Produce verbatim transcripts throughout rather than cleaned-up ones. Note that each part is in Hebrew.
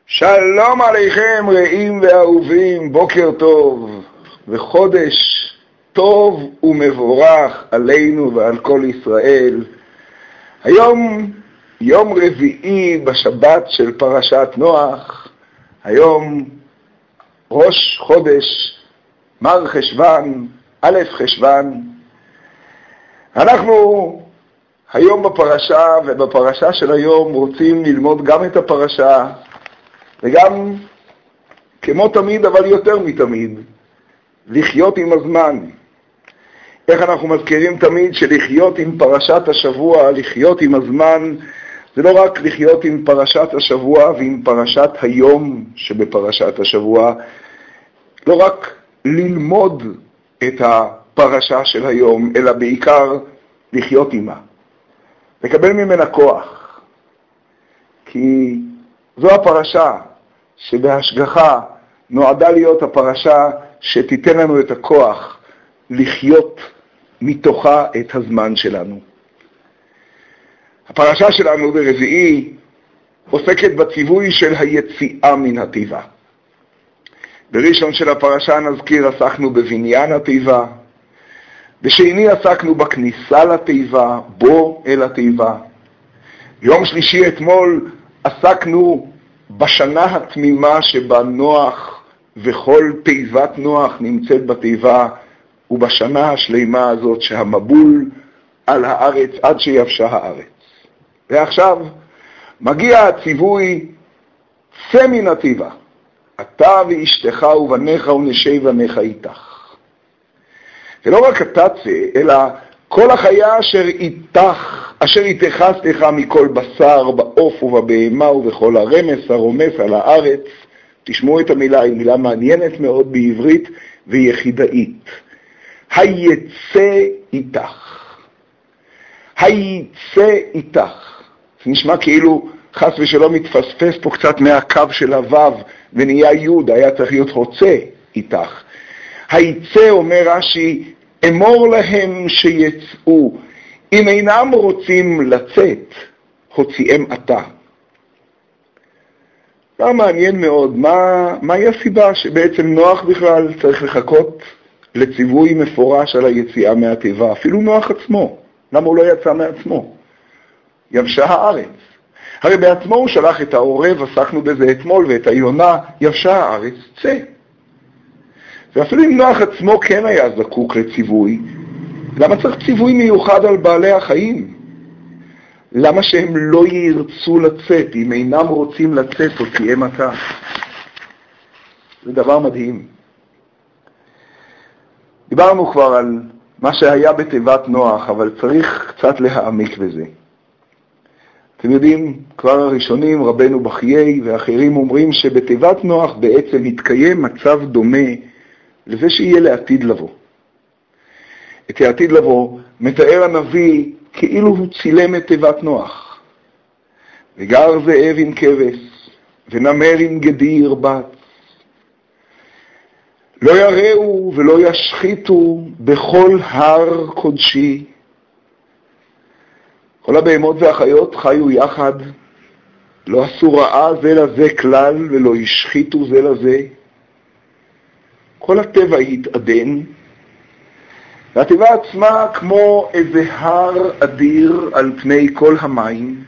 שלום עליכם רעים ואהובים, בוקר טוב וחודש טוב ומבורך עלינו ועל כל ישראל. היום יום רביעי בשבת של פרשת נוח, היום ראש חודש מר חשוון, א' חשוון. אנחנו היום בפרשה ובפרשה של היום רוצים ללמוד גם את הפרשה וגם, כמו תמיד, אבל יותר מתמיד, לחיות עם הזמן. איך אנחנו מזכירים תמיד שלחיות עם פרשת השבוע, לחיות עם הזמן, זה לא רק לחיות עם פרשת השבוע ועם פרשת היום שבפרשת השבוע, לא רק ללמוד את הפרשה של היום, אלא בעיקר לחיות עימה, לקבל ממנה כוח. כי זו הפרשה שבהשגחה נועדה להיות הפרשה שתיתן לנו את הכוח לחיות מתוכה את הזמן שלנו. הפרשה שלנו ברביעי עוסקת בציווי של היציאה מן התיבה. בראשון של הפרשה נזכיר עסקנו בבניין התיבה, בשני עסקנו בכניסה לתיבה, בו אל התיבה. יום שלישי אתמול עסקנו בשנה התמימה שבה נוח וכל תיבת נוח נמצאת בתיבה, ובשנה השלימה הזאת שהמבול על הארץ עד שיבשה הארץ. ועכשיו מגיע הציווי צא מן התיבה, אתה ואשתך ובניך ונשי בניך איתך. ולא רק אתה צא, אלא כל החיה אשר איתך, אשר איתך סליחה מכל בשר, בעוף ובבהמה ובכל הרמס הרומס על הארץ. תשמעו את המילה, היא מילה מעניינת מאוד בעברית ויחידאית. היצא איתך. היצא איתך. זה נשמע כאילו חס ושלום מתפספס פה קצת מהקו של הוו ונהיה יוד, היה צריך להיות הוצא איתך. היצא אומר רש"י, אמור להם שיצאו, אם אינם רוצים לצאת, הוציאם אתה. זה מעניין מאוד, מה, מהי הסיבה שבעצם נוח בכלל צריך לחכות לציווי מפורש על היציאה מהתיבה, אפילו נוח עצמו, למה הוא לא יצא מעצמו? יבשה הארץ. הרי בעצמו הוא שלח את העורב, עסקנו בזה אתמול, ואת היונה, יבשה הארץ, צא. ואפילו אם נוח עצמו כן היה זקוק לציווי, למה צריך ציווי מיוחד על בעלי החיים? למה שהם לא ירצו לצאת? אם אינם רוצים לצאת, הוציאם אתה. זה דבר מדהים. דיברנו כבר על מה שהיה בתיבת נוח, אבל צריך קצת להעמיק בזה. אתם יודעים, כבר הראשונים, רבנו בחיי ואחרים אומרים שבתיבת נוח בעצם התקיים מצב דומה לזה שיהיה לעתיד לבוא. את העתיד לבוא מתאר הנביא כאילו הוא צילם את תיבת נוח. וגר זאב עם כבש, ונמר עם גדי ירבץ. לא יראו ולא ישחיתו בכל הר קודשי. כל הבהמות והחיות חיו יחד, לא עשו רעה זה לזה כלל ולא ישחיתו זה לזה. כל הטבע התעדן, והטבע עצמה כמו איזה הר אדיר על פני כל המים.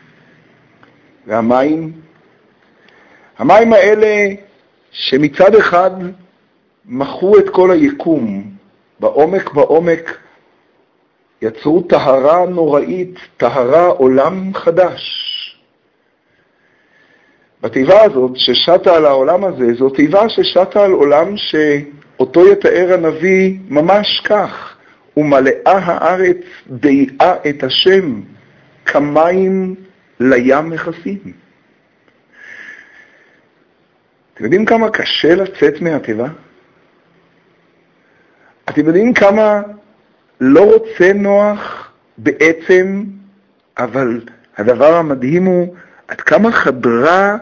והמים, המים האלה שמצד אחד מחו את כל היקום, בעומק בעומק יצרו טהרה נוראית, טהרה עולם חדש. בטבעה הזאת ששתה על העולם הזה, זו טבעה ששתה על עולם שאותו יתאר הנביא ממש כך, ומלאה הארץ דייעה את השם, כמים לים מכסים. אתם יודעים כמה קשה לצאת מהטבע? אתם יודעים כמה לא רוצה נוח בעצם, אבל הדבר המדהים הוא עד כמה חדרה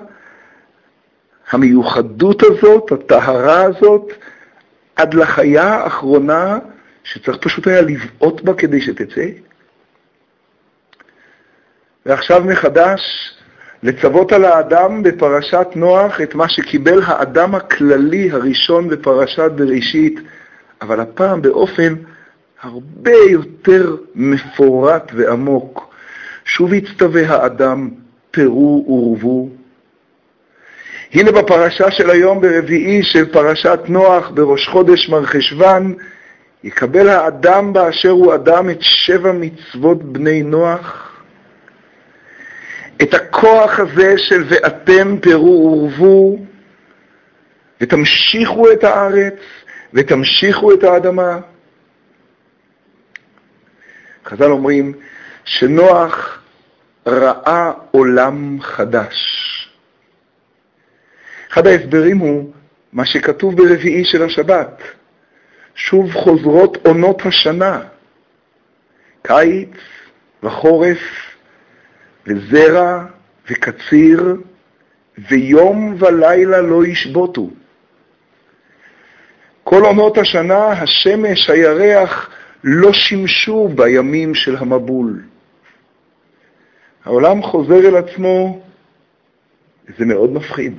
המיוחדות הזאת, הטהרה הזאת, עד לחיה האחרונה שצריך פשוט היה לבעוט בה כדי שתצא. ועכשיו מחדש לצוות על האדם בפרשת נוח את מה שקיבל האדם הכללי הראשון בפרשת בראשית, אבל הפעם באופן הרבה יותר מפורט ועמוק. שוב הצטווה האדם, פרו ורבו. הנה בפרשה של היום ברביעי של פרשת נוח בראש חודש מרחשוון, יקבל האדם באשר הוא אדם את שבע מצוות בני נוח. את הכוח הזה של ואתם פרו ורבו, ותמשיכו את הארץ, ותמשיכו את האדמה. חז"ל אומרים שנוח ראה עולם חדש. אחד ההסברים הוא מה שכתוב ברביעי של השבת. שוב חוזרות עונות השנה, קיץ וחורף וזרע וקציר, ויום ולילה לא ישבותו. כל עונות השנה השמש, הירח, לא שימשו בימים של המבול. העולם חוזר אל עצמו, וזה מאוד מפחיד.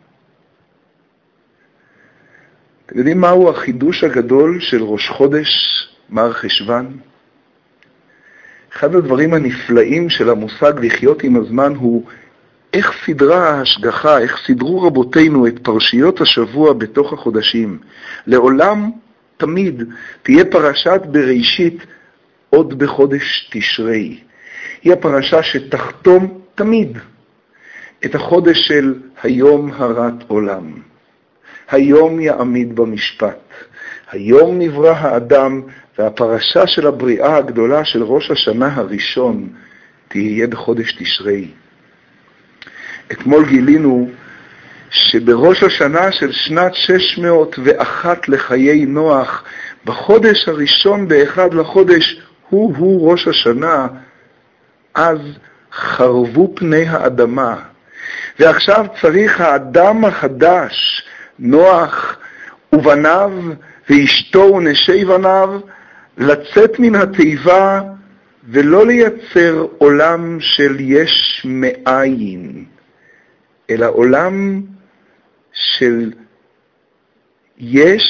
אתם יודעים מהו החידוש הגדול של ראש חודש מרחשוון? אחד הדברים הנפלאים של המושג לחיות עם הזמן הוא איך סדרה ההשגחה, איך סדרו רבותינו את פרשיות השבוע בתוך החודשים. לעולם תמיד תהיה פרשת בראשית עוד בחודש תשרי. היא הפרשה שתחתום תמיד את החודש של היום הרת עולם. היום יעמיד במשפט. היום נברא האדם, והפרשה של הבריאה הגדולה של ראש השנה הראשון תהיה בחודש תשרי. אתמול גילינו שבראש השנה של שנת שש מאות ואחת לחיי נוח, בחודש הראשון באחד לחודש, הוא-הוא ראש השנה, אז חרבו פני האדמה. ועכשיו צריך האדם החדש, נוח ובניו ואשתו ונשי בניו, לצאת מן התיבה ולא לייצר עולם של יש מאין, אלא עולם של יש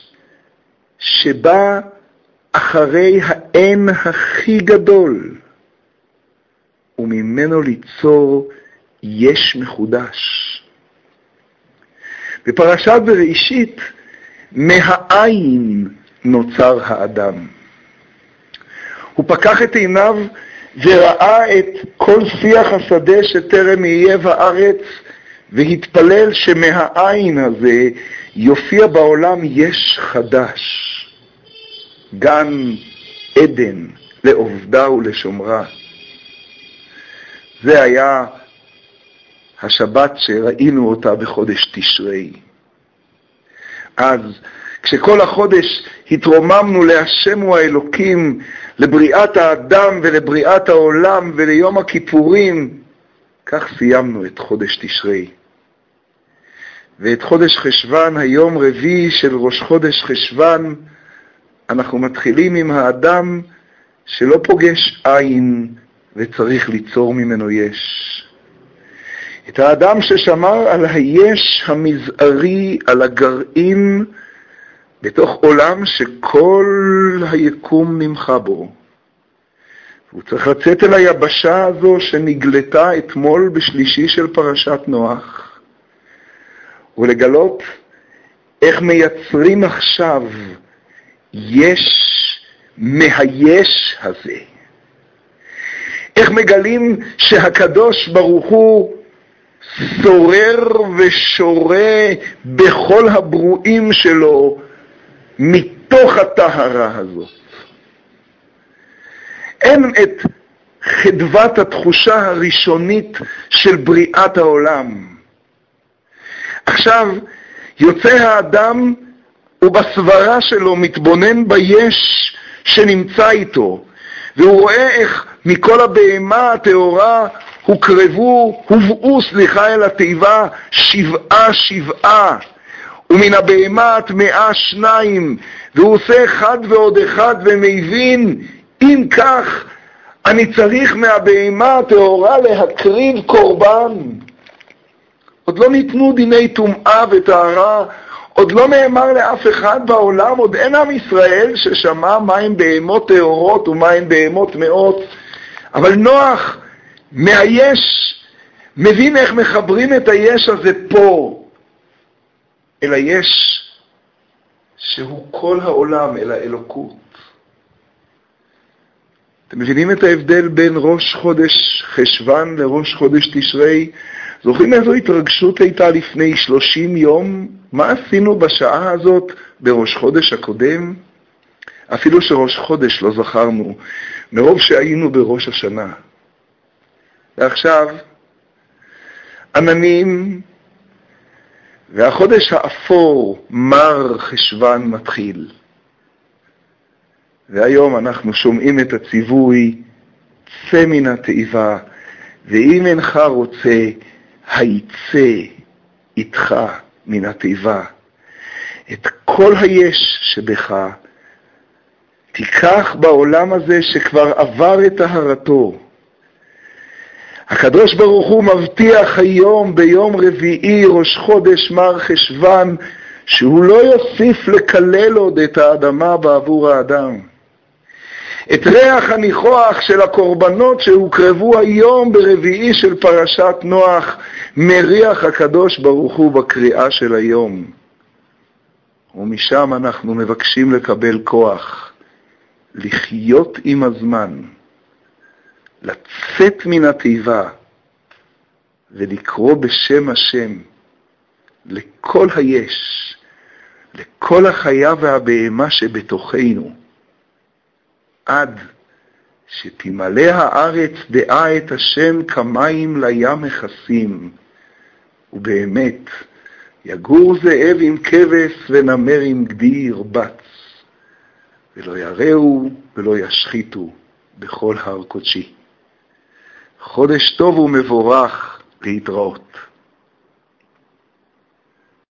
שבא אחרי האין הכי גדול, וממנו ליצור יש מחודש. בפרשת בראשית, מהעין נוצר האדם. הוא פקח את עיניו וראה את כל שיח השדה שטרם יהיה בארץ, והתפלל שמהעין הזה יופיע בעולם יש חדש, גן עדן לעובדה ולשומרה. זה היה השבת שראינו אותה בחודש תשרי. אז כשכל החודש התרוממנו להשם הוא האלוקים, לבריאת האדם ולבריאת העולם וליום הכיפורים, כך סיימנו את חודש תשרי. ואת חודש חשוון, היום רביעי של ראש חודש חשוון, אנחנו מתחילים עם האדם שלא פוגש עין וצריך ליצור ממנו יש. את האדם ששמר על היש המזערי, על הגרעין, בתוך עולם שכל היקום נמחה בו. הוא צריך לצאת אל היבשה הזו שנגלתה אתמול בשלישי של פרשת נוח, ולגלות איך מייצרים עכשיו יש מהיש הזה. איך מגלים שהקדוש ברוך הוא שורר ושורה בכל הברואים שלו מתוך הטהרה הזאת. אין את חדוות התחושה הראשונית של בריאת העולם. עכשיו יוצא האדם ובסברה שלו מתבונן ביש שנמצא איתו, והוא רואה איך מכל הבהמה הטהורה הוקרבו, הובאו, סליחה, אל התיבה, שבעה שבעה, ומן הבהמה הטמאה שניים, והוא עושה אחד ועוד אחד ומבין, אם כך, אני צריך מהבהמה הטהורה להקריב קורבן. עוד לא ניתנו דיני טומאה וטהרה, עוד לא נאמר לאף אחד בעולם, עוד אין עם ישראל ששמע מהם בהמות טהורות ומהם בהמות טמאות. אבל נוח מהיש, מבין איך מחברים את היש הזה פה אל היש שהוא כל העולם, אל האלוקות. אתם מבינים את ההבדל בין ראש חודש חשבן לראש חודש תשרי? זוכרים איזו התרגשות הייתה לפני שלושים יום? מה עשינו בשעה הזאת בראש חודש הקודם? אפילו שראש חודש לא זכרנו, מרוב שהיינו בראש השנה. ועכשיו, עננים, והחודש האפור, מר חשבן, מתחיל. והיום אנחנו שומעים את הציווי, צא מן התיבה, ואם אינך רוצה, היצא איתך מן התיבה. את כל היש שבך, תיקח בעולם הזה שכבר עבר את טהרתו. הקדוש ברוך הוא מבטיח היום ביום רביעי ראש חודש מר חשבן שהוא לא יוסיף לקלל עוד את האדמה בעבור האדם. את ריח הניחוח של הקורבנות שהוקרבו היום ברביעי של פרשת נוח מריח הקדוש ברוך הוא בקריאה של היום. ומשם אנחנו מבקשים לקבל כוח לחיות עם הזמן, לצאת מן התיבה ולקרוא בשם השם לכל היש, לכל החיה והבהמה שבתוכנו, עד שתמלא הארץ דעה את השם כמים לים מכסים, ובאמת יגור זאב עם כבש ונמר עם גדי ירבץ, ולא יראו ולא ישחיתו בכל הר קודשי. חודש טוב ומבורך, להתראות.